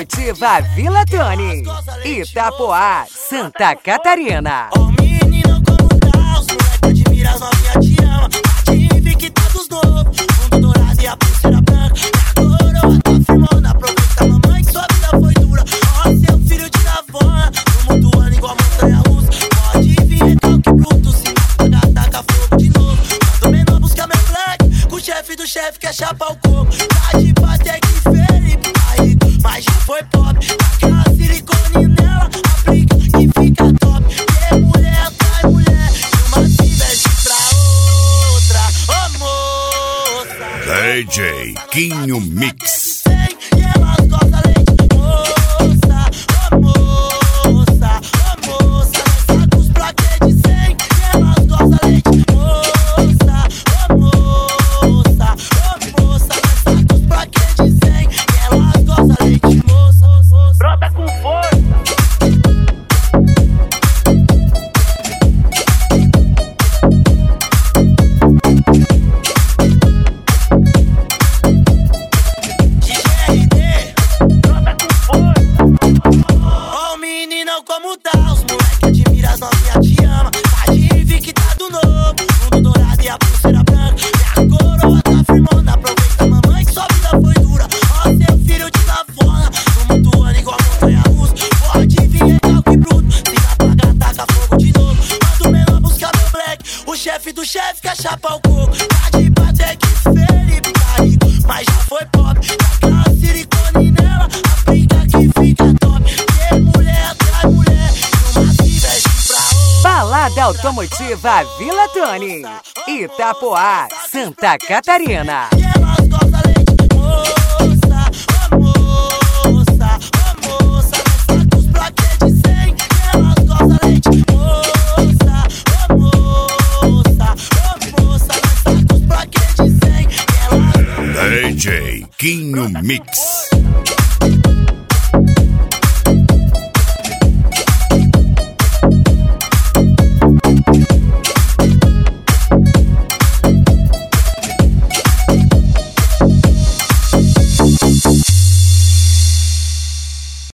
Automotiva Vila Tony, Itapoá, Santa Catarina. Ó menina, como tá? Os moleque admira, as novinha te ama. Ative que tá dos novos, mundo dourado e a pulseira branca. E a coroa tá firmona, aproveita a mamãe que sua vida foi dura. Ó seu filho de navona, no mutuando igual montanha russa. Pode vir recalque bruto, se não apagar, taca fogo de novo. Mando menor buscar meu black, com o chefe do chefe quer chapar o coco. Tá de bater que Felipe tá rico, mas já foi pop. Taca silicone nela, aplica e fica top. Que mulher atrai mulher, e uma se veste pra outra. Ô moça, DJ Quinho Mix. e elas gostam leite. Moça, ô moça, ô moça. Saca os plaquês de 100 e elas gostam leite. Moça, ô moça, ô moça. Saca os plaquês de 100 e elas gostam leite. Moça, brota com força. Ó meninão, como tá? Os moleque admira, as novinha te ama. Adivinha que tá do novo, mundo dourado e a pulseira branca. E a coroa tá firmona, aproveita a mamãe que sua vida foi dura. Ó seu filho de navona, no mutuando igual montanha russa. Pode vir recalque bruto, se não apagar, taca fogo de novo. Mando menor buscar meu black, o chefe do chefe quer chapar o coco. Tá de bater que Felipe tá rico, mas já foi pop. Taca silicone nela, aplica que fica top. Que mulher atrai mulher, e uma se veste pra outra. Balada Automotiva Vila Tony, Itapoá, Santa Catarina. E elas gostam leite. Moça, ô moça, ô moça. Saca os plaquês de 100 e elas gostam leite. Moça, ô moça, ô moça. Saca os plaquês de 100 e elas DJ Quinho Mix.